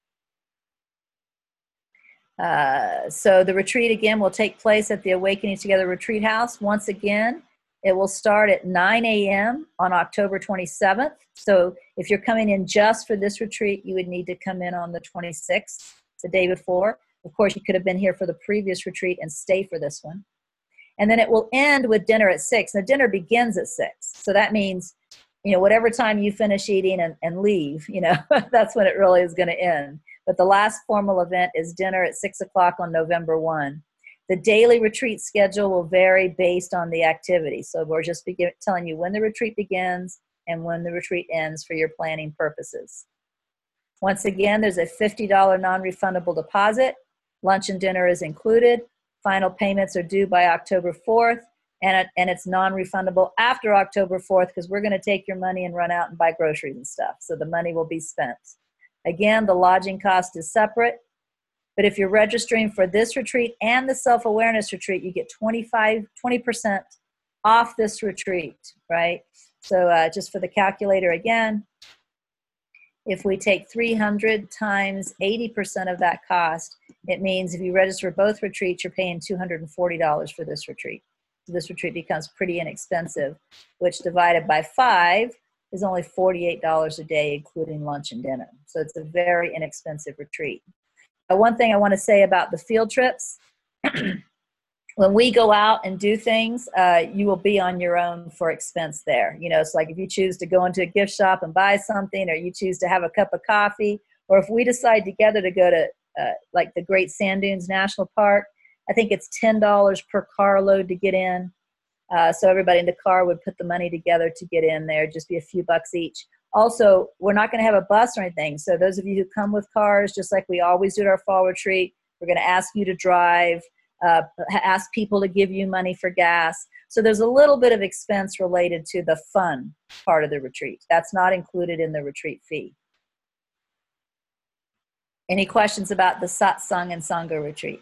S1: Uh, so the retreat, again, will take place at the Awakening Together Retreat House. Once again, it will start at nine a m on October twenty-seventh. So if you're coming in just for this retreat, you would need to come in on the twenty-sixth, the day before. Of course, you could have been here for the previous retreat and stay for this one. And then it will end with dinner at six. Now, dinner begins at six. So that means, you know, whatever time you finish eating and, and leave, you know, that's when it really is going to end. But the last formal event is dinner at six o'clock on November first. The daily retreat schedule will vary based on the activity. So we're just begin, telling you when the retreat begins and when the retreat ends for your planning purposes. Once again, there's a fifty dollars non-refundable deposit. Lunch and dinner is included. Final payments are due by October fourth, and, it, and it's non-refundable after October fourth because we're going to take your money and run out and buy groceries and stuff. So the money will be spent. Again, the lodging cost is separate. But if you're registering for this retreat and the self-awareness retreat, you get twenty-five, twenty percent off this retreat, right? So uh, just for the calculator again, if we take three hundred times eighty percent of that cost, it means if you register for both retreats, you're paying two hundred forty dollars for this retreat. So this retreat becomes pretty inexpensive, which divided by five is only forty-eight dollars a day, including lunch and dinner. So it's a very inexpensive retreat. Uh, one thing I want to say about the field trips, when we go out and do things, uh, you will be on your own for expense there. You know, it's like if you choose to go into a gift shop and buy something, or you choose to have a cup of coffee, or if we decide together to go to uh, like the Great Sand Dunes National Park, I think it's ten dollars per carload to get in. Uh, so everybody in the car would put the money together to get in there, just be a few bucks each. Also, we're not going to have a bus or anything. So those of you who come with cars, just like we always do at our fall retreat, we're going to ask you to drive, uh, ask people to give you money for gas. So there's a little bit of expense related to the fun part of the retreat. That's not included in the retreat fee. Any questions about the satsang and sangha retreat?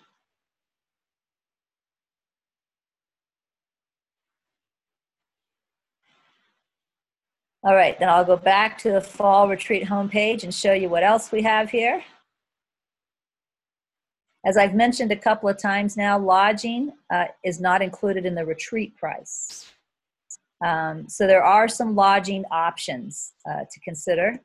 S1: All right, then I'll go back to the fall retreat homepage and show you what else we have here. As I've mentioned a couple of times now, lodging uh, is not included in the retreat price. Um, so there are some lodging options uh, to consider.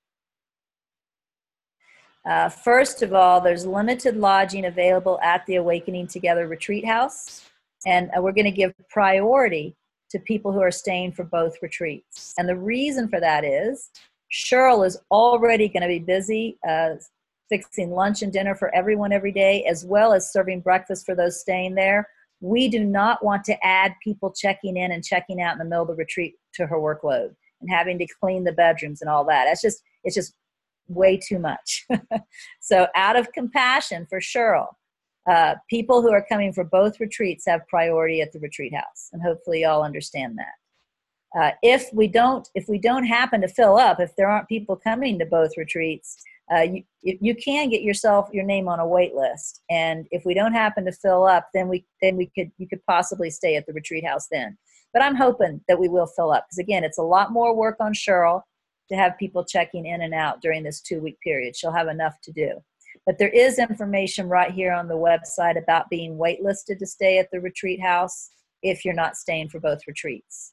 S1: Uh, first of all, there's limited lodging available at the Awakening Together Retreat House, and uh, we're going to give priority to people who are staying for both retreats. And the reason for that is Cheryl is already going to be busy uh, fixing lunch and dinner for everyone every day, as well as serving breakfast for those staying there. We do not want to add people checking in and checking out in the middle of the retreat to her workload and having to clean the bedrooms and all that. That's just, it's just way too much. So out of compassion for Cheryl, Uh, people who are coming for both retreats have priority at the retreat house, and hopefully y'all understand that. Uh, if we don't, if we don't happen to fill up, if there aren't people coming to both retreats, uh, you, you can get yourself your name on a wait list. And if we don't happen to fill up, then we then we could you could possibly stay at the retreat house then. But I'm hoping that we will fill up, because again, it's a lot more work on Cheryl to have people checking in and out during this two-week period. She'll have enough to do. But there is information right here on the website about being waitlisted to stay at the retreat house if you're not staying for both retreats.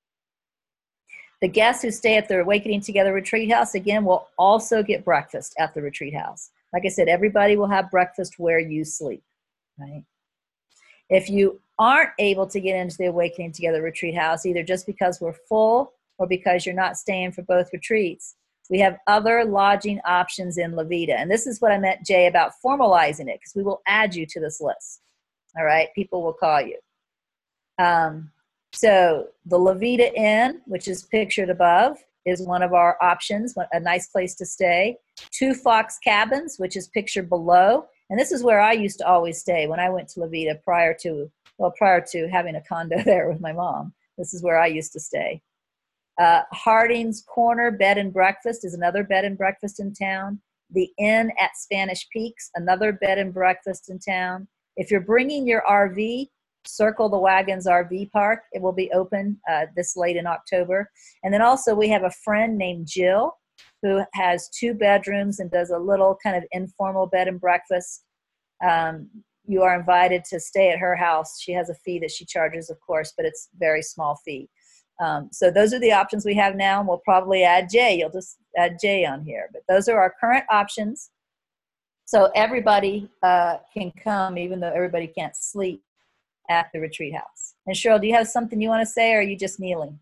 S1: The guests who stay at the Awakening Together Retreat House, again, will also get breakfast at the retreat house. Like I said, everybody will have breakfast where you sleep, right? If you aren't able to get into the Awakening Together Retreat House, either just because we're full or because you're not staying for both retreats, we have other lodging options in Levita. And this is what I meant, Jay, about formalizing it, because we will add you to this list. All right? People will call you. Um, so the Levita Inn, which is pictured above, is one of our options, a nice place to stay. Two Fox Cabins, which is pictured below. And this is where I used to always stay when I went to Levita prior to, well, prior to having a condo there with my mom. This is where I used to stay. Uh, Harding's Corner Bed and Breakfast is another bed and breakfast in town. The Inn at Spanish Peaks, another bed and breakfast in town. If you're bringing your R V, Circle the Wagons R V Park. It will be open uh, this late in October. And then also we have a friend named Jill who has two bedrooms and does a little kind of informal bed and breakfast. Um, you are invited to stay at her house. She has a fee that she charges, of course, but it's a very small fee. Um, so those are the options we have now, and we'll probably add Jay. You'll just add Jay on here. But those are our current options. So everybody uh, can come, even though everybody can't sleep at the retreat house. And Cheryl, do you have something you want to say, or are you just kneeling?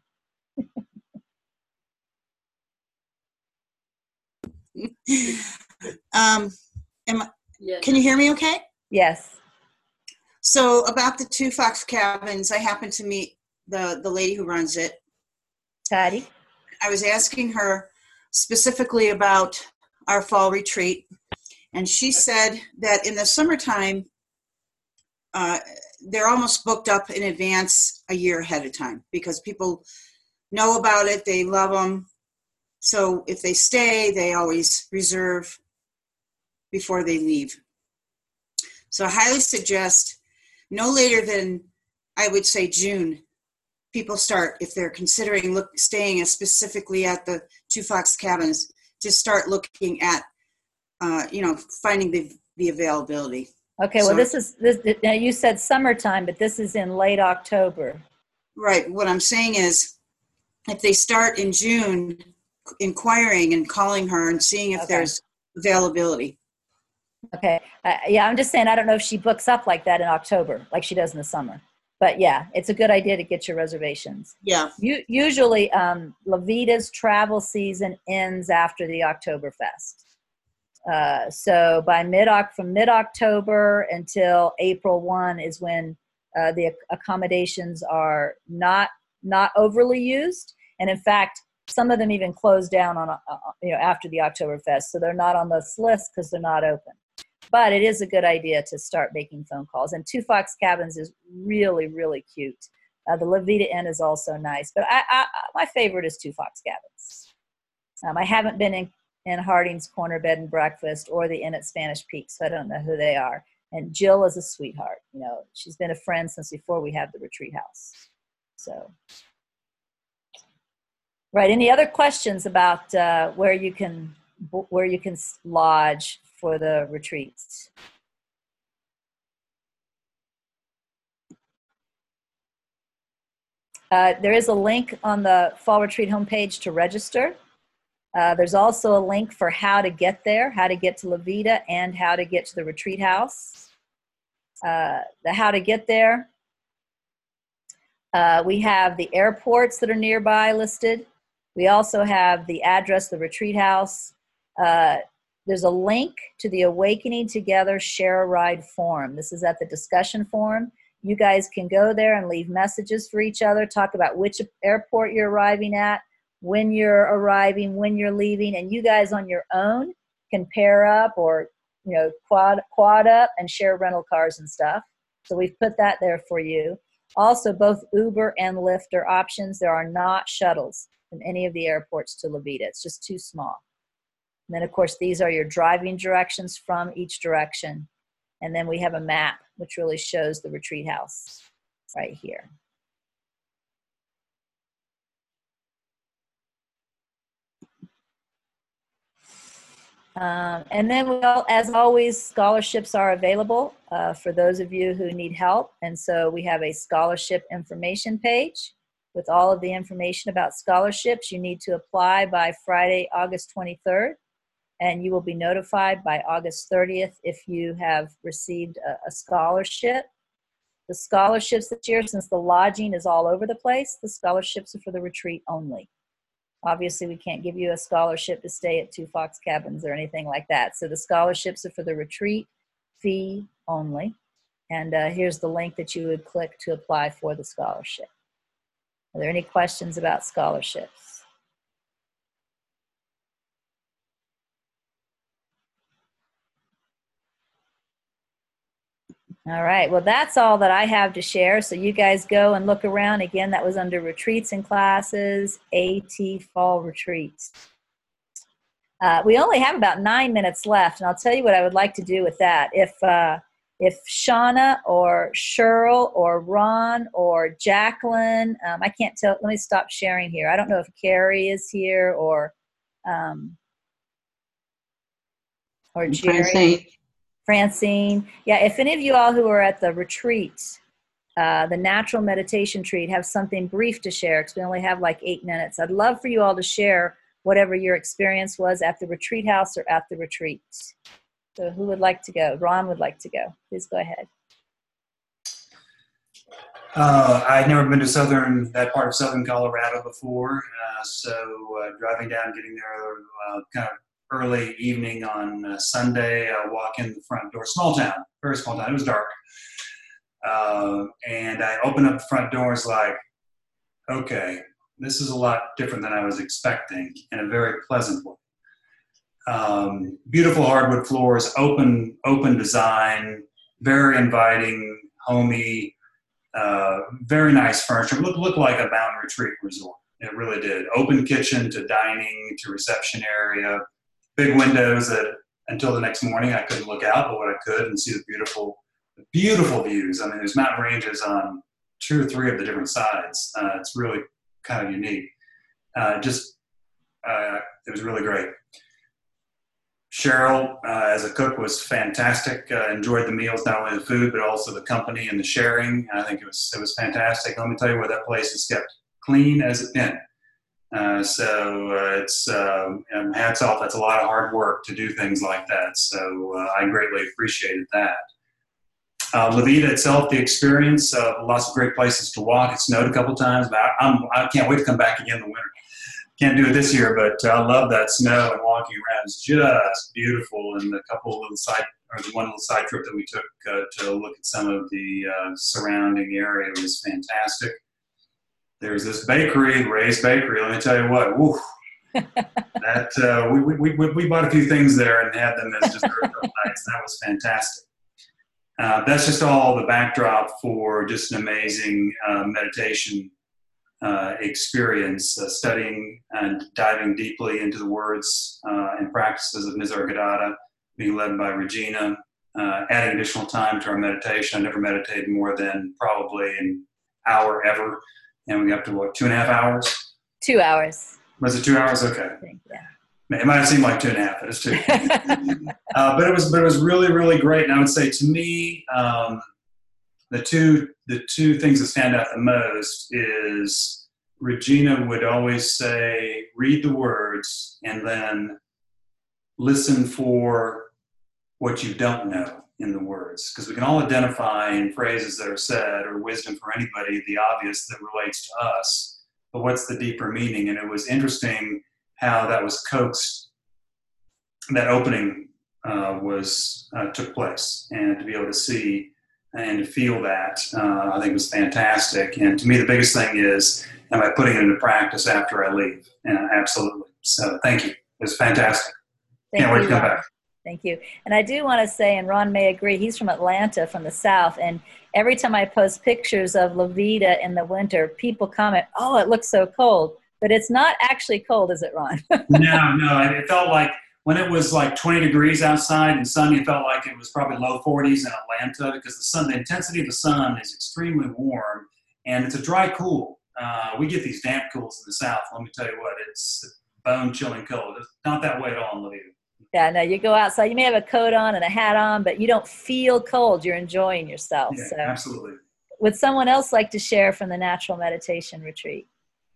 S3: um, am I,
S5: Yes.
S3: can you hear me okay?
S1: Yes.
S3: So about the two Fox Cabins, I happened to meet the, the lady who runs it.
S1: Patty?
S3: I was asking her specifically about our fall retreat, and she said that in the summertime, uh, they're almost booked up in advance a year ahead of time because people know about it, they love them. So if they stay, they always reserve before they leave. So I highly suggest no later than, I would say, June, people start, if they're considering look, staying as specifically at the Two Fox Cabins, to start looking at, uh, you know, finding the, the availability.
S1: Okay, well,
S3: So-
S1: this is, this. Now, you said summertime, but this is in late October.
S3: Right. What I'm saying is, if they start in June, inquiring and calling her and seeing if
S1: Okay.
S3: there's availability.
S1: Okay, uh, yeah, I'm just saying, I don't know if she books up like that in October, like she does in the summer. But yeah, it's a good idea to get your reservations.
S3: Yeah.
S1: U- usually, um, La Vita's travel season ends after the Oktoberfest. Uh, so by mid from mid-October until April first is when uh, the ac- accommodations are not not overly used, and in fact, some of them even close down on a, uh, you know after the Oktoberfest, so they're not on this list because they're not open. But it is a good idea to start making phone calls. And Two Fox Cabins is really, really cute. Uh, the La Vita Inn is also nice, but I, I, my favorite is Two Fox Cabins. Um, I haven't been in, in Harding's Corner Bed and Breakfast or the Inn at Spanish Peak, so I don't know who they are. And Jill is a sweetheart. You know, she's been a friend since before we had the retreat house. So, right. Any other questions about uh, where you can where you can lodge for the retreats? Uh, there is a link on the Fall Retreat homepage to register. Uh, there's also a link for how to get there, how to get to La Vita, and how to get to the retreat house. Uh, the how to get there, uh, we have the airports that are nearby listed. We also have the address, the retreat house. Uh, there's a link to the Awakening Together Share a Ride forum. This is at the discussion forum. You guys can go there and leave messages for each other, talk about which airport you're arriving at, when you're arriving, when you're leaving, and you guys on your own can pair up or, you know, quad, quad up and share rental cars and stuff. So we've put that there for you. Also, both Uber and Lyft are options. There are not shuttles from any of the airports to La Vita. It's just too small. And then, of course, these are your driving directions from each direction. And then we have a map, which really shows the retreat house right here. Um, and then, we all, as always, scholarships are available uh, for those of you who need help. And so we have a scholarship information page with all of the information about scholarships. You need to apply by Friday, August twenty-third, and you will be notified by August thirtieth if you have received a, a scholarship. The scholarships this year, since the lodging is all over the place, the scholarships are for the retreat only. Obviously, we can't give you a scholarship to stay at Two Fox Cabins or anything like that. So the scholarships are for the retreat fee only. And uh, here's the link that you would click to apply for the scholarship. Are there any questions about scholarships? All right, well, that's all that I have to share. So you guys go and look around. Again, that was under retreats and classes, AT Fall Retreats. Uh, we only have about nine minutes left, and I'll tell you what I would like to do with that. If, uh, if Shauna or Cheryl or Ron or Jacqueline, um, I can't tell, let me stop sharing here. I don't know if Carrie is here or, um, or Jerry.
S6: Francine.
S1: Francine. Yeah, if any of you all who are at the retreat, uh, the natural meditation retreat, have something brief to share, because we only have like eight minutes, I'd love for you all to share whatever your experience was at the retreat house or at the retreat. So who would like to go? Ron would like to go. Please go ahead.
S2: Uh, I'd never been to southern that part of southern Colorado before, uh, so uh, driving down, getting there uh, kind of early evening on uh, Sunday, I walk in the front door, small town, very small town. It was dark, uh, and I open up the front door. It's like, okay, this is a lot different than I was expecting in a very pleasant way. Um, beautiful hardwood floors, open, open design, very inviting, homey, uh, very nice furniture. Looked looked like a mountain retreat resort. It really did. Open kitchen to dining to reception area, big windows that until the next morning I couldn't look out, but what I could and see the beautiful, beautiful views. I mean, there's mountain ranges on two or three of the different sides. Uh, it's really kind of unique. Uh, just, uh, it was really great. Cheryl, uh, as a cook, was fantastic. Uh, enjoyed the meals, not only the food, but also the company and the sharing. I think it was it was fantastic. Let me tell you what, that place is kept clean as it's been. Uh, so uh, it's um, hats off. That's a lot of hard work to do things like that. So uh, I greatly appreciated that. Uh, La Vita itself, the experience, uh, lots of great places to walk. It snowed a couple times, but I, I'm, I can't wait to come back again in the winter. Can't do it this year, but uh, I love that snow and walking around. It's just beautiful. And a couple of little side, or the one little side trip that we took uh, to look at some of the uh, surrounding area was fantastic. There's this bakery, Ray's Bakery. Let me tell you what, woo, that uh, we, we we we bought a few things there and had them as dessert nights. That was fantastic. Uh, that's just all the backdrop for just an amazing uh, meditation uh, experience, uh, studying and diving deeply into the words uh, and practices of Nisargadatta, being led by Regina, uh, adding additional time to our meditation. I never meditated more than probably an hour ever, and we got up to what, two and a half hours?
S1: Two hours.
S2: Was it two hours? Okay.
S1: I think, yeah.
S2: It might have seemed like two and a half, but it's two. uh, but it was, but it was really, really great. And I would say, to me, um, the two, the two things that stand out the most is Regina would always say, read the words and then listen for what you don't know in the words, because we can all identify in phrases that are said or wisdom for anybody, the obvious that relates to us. But what's the deeper meaning? And it was interesting how that was coaxed, that opening uh, was uh, took place, and to be able to see and to feel that, uh, I think was fantastic. And to me, the biggest thing is, am I putting it into practice after I leave? And absolutely. So thank you. It was fantastic.
S1: Thank
S2: Can't wait
S1: you,
S2: to come
S1: Ron.
S2: back.
S1: Thank you. And I do want to say, and Ron may agree, he's from Atlanta, from the South, and every time I post pictures of La Vita in the winter, people comment, oh, it looks so cold. But it's not actually cold, is it, Ron?
S2: no, no. It felt like when it was like twenty degrees outside and sunny, it felt like it was probably low forties in Atlanta, because the sun, the intensity of the sun is extremely warm, and it's a dry cool. Uh, we get these damp cools in the South. Let me tell you what, it's bone-chilling cold. It's not that way at all in La Vita.
S1: Yeah, no, you go outside, you may have a coat on and a hat on, but you don't feel cold. You're enjoying yourself.
S2: Yeah,
S1: so,
S2: absolutely.
S1: would someone else like to share from the Natural Meditation Retreat?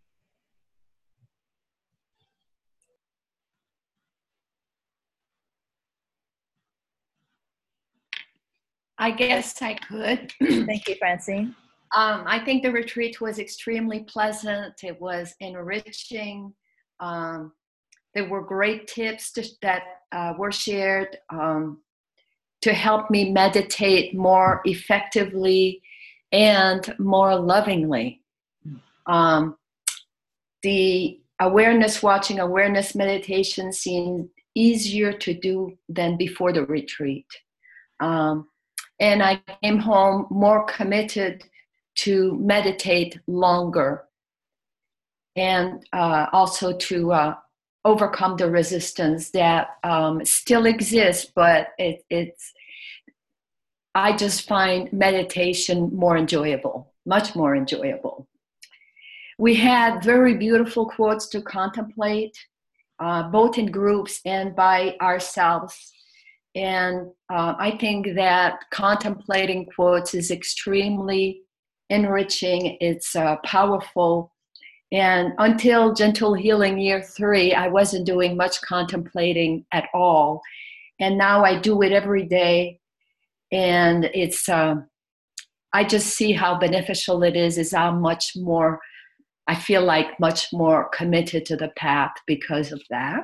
S6: I guess I could.
S1: Thank you, Francine.
S6: Um, I think the retreat was extremely pleasant. It was enriching. Um, there were great tips to, that uh, were shared um, to help me meditate more effectively and more lovingly. Um, the awareness watching, awareness meditation seemed easier to do than before the retreat. Um, and I came home more committed to meditate longer, and uh, also to uh, overcome the resistance that um, still exists, but it, it's, I just find meditation more enjoyable, much more enjoyable. We had very beautiful quotes to contemplate, uh, both in groups and by ourselves. And uh, I think that contemplating quotes is extremely enriching. It's uh, powerful. And until Gentle Healing Year Three, I wasn't doing much contemplating at all. And now I do it every day. And it's, uh, I just see how beneficial it is, is how much more, I feel like much more committed to the path because of that.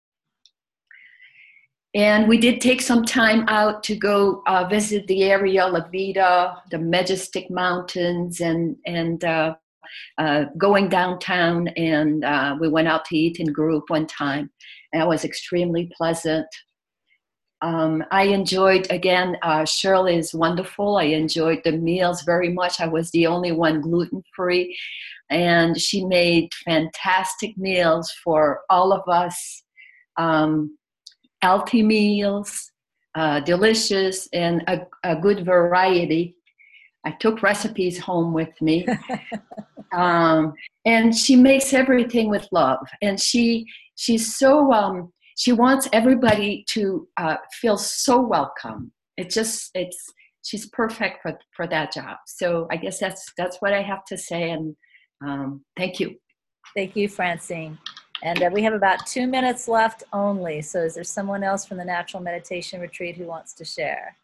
S6: And we did take some time out to go uh, visit the area, La Vita, the Majestic Mountains, and, and uh, uh, going downtown, and uh, we went out to eat in group one time, and it was extremely pleasant. Um, I enjoyed, again, uh, Shirley is wonderful. I enjoyed the meals very much. I was the only one gluten-free, and she made fantastic meals for all of us. Um, healthy meals, uh, delicious, and a, a good variety. I took recipes home with me. um, and she makes everything with love. And she she's so... Um, She wants everybody to uh, feel so welcome. It just, it's, she's perfect for, for that job. So I guess that's, that's what I have to say. And um, thank you.
S1: Thank you, Francine. And uh, we have about two minutes left only. So is there someone else from the Natural Meditation Retreat who wants to share?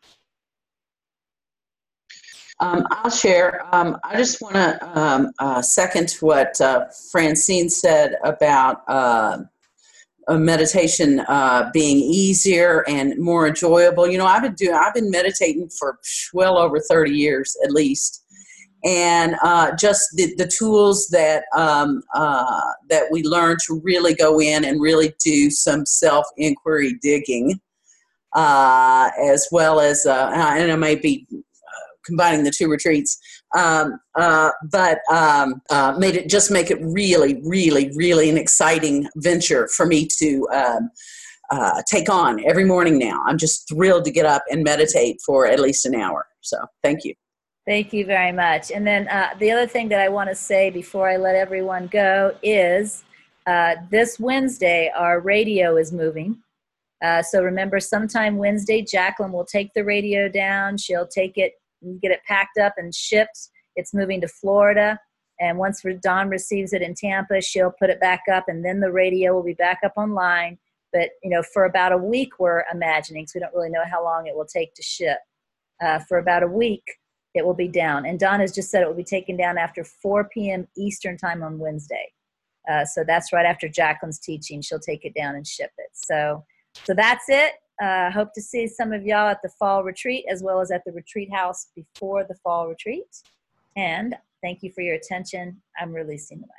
S7: Um, I'll share. Um, I just want to um, uh, second what uh, Francine said about uh, a meditation uh, being easier and more enjoyable. You know, I've been doing, I've been meditating for well over thirty years at least. And uh, just the, the tools that um, uh, that we learn to really go in and really do some self-inquiry digging, uh, as well as, uh, and I may be combining the two retreats, um, uh, but um, uh, made it just make it really, really, really an exciting venture for me to um, uh, take on every morning now. I'm just thrilled to get up and meditate for at least an hour. So thank you.
S1: Thank you very much. And then uh, the other thing that I want to say before I let everyone go is uh, this Wednesday, our radio is moving. Uh, so remember, sometime Wednesday, Jacqueline will take the radio down. She'll take it, get it packed up and shipped. It's moving to Florida. And once Dawn receives it in Tampa, she'll put it back up, and then the radio will be back up online. But, you know, for about a week, we're imagining, because we don't really know how long it will take to ship. Uh, for about a week, it will be down. And Dawn has just said it will be taken down after four p.m. Eastern time on Wednesday. Uh, so that's right after Jacqueline's teaching. She'll take it down and ship it. So, so that's it. Uh, hope to see some of y'all at the fall retreat, as well as at the retreat house before the fall retreat. And thank you for your attention. I'm releasing the mic.